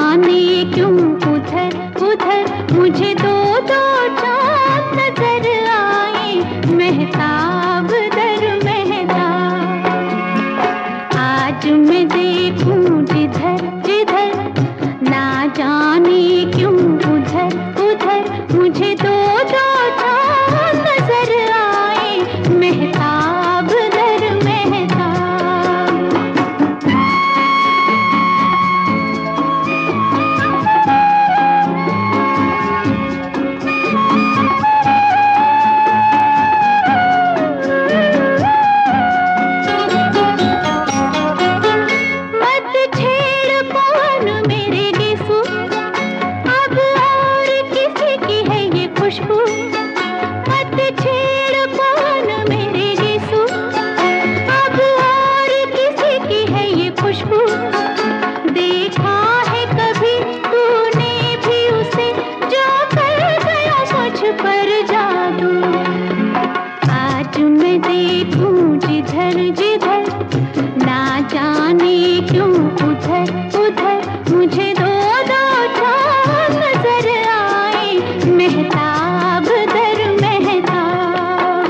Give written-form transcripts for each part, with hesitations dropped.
जाने क्यों उधर उधर मुझे दो दो चाँद नजर आए, महताब दर महताब। आज मैं देखूं जिधर जिधर, ना जाने क्यों उधर उधर मुझे दो दो चाँद नजर आए, महताब दर महताब। देखूं जिधर जिधर, ना जाने क्यों उधर उधर मुझे दो दो चाँद नजर आए, महताब दर महताब।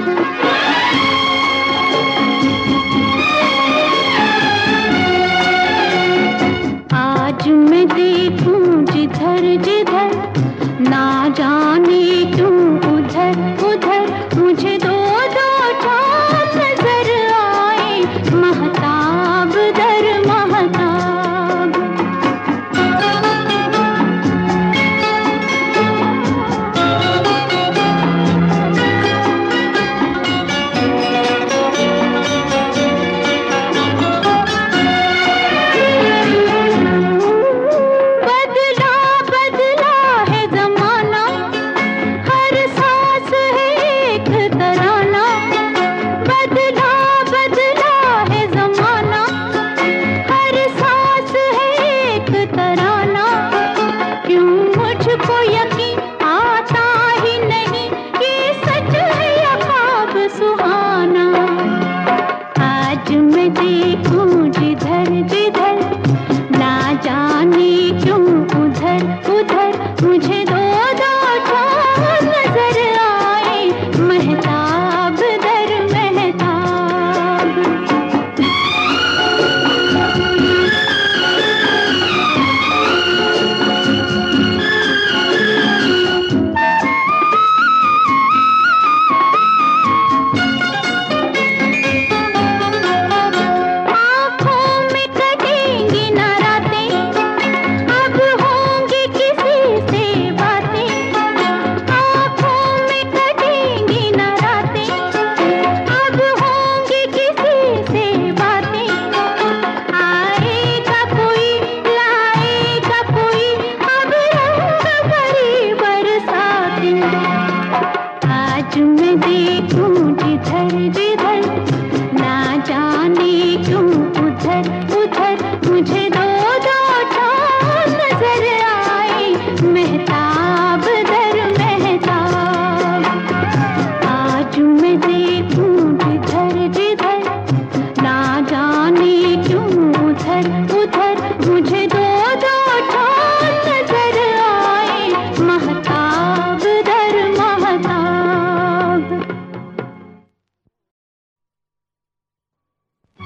आज मैं देखूं जिधर जिधर, ना जाने क्यों उधर उधर मुझे दो दो चाँद नजर आए, महताब दर महताब। बदला बदला है जमाना, हर सांस है एक तराना। बदला बदला है जमाना, हर सांस है एक तराना। क्यों मुझको यकीन आता ही नहीं, ये सच है या ख्वाब सुहाना। आज मैं देखूं जिधर जिधर, ना जाने क्यों उधर उधर मुझे दो दो चाँद नजर आए, महताब दर महताब। आँखों में कटेंगी ना रातें, अब होंगी किसी से बातें। आँखों में कटेंगी ना रातें, अब होंगी किसी से बातें। आएगा कोई लाएगा कोई, अब रंग भरी बरसाती। आज मैं देखूं जिधर जिधर, ना जाने क्यों उधर उधर मुझे दो दो चाँद नजर आए, महताब दर महताब। आज मैं देखूं जिधर जिधर, ना जाने क्यों उधर उधर मुझे दो दो चाँद नजर आए, महताब।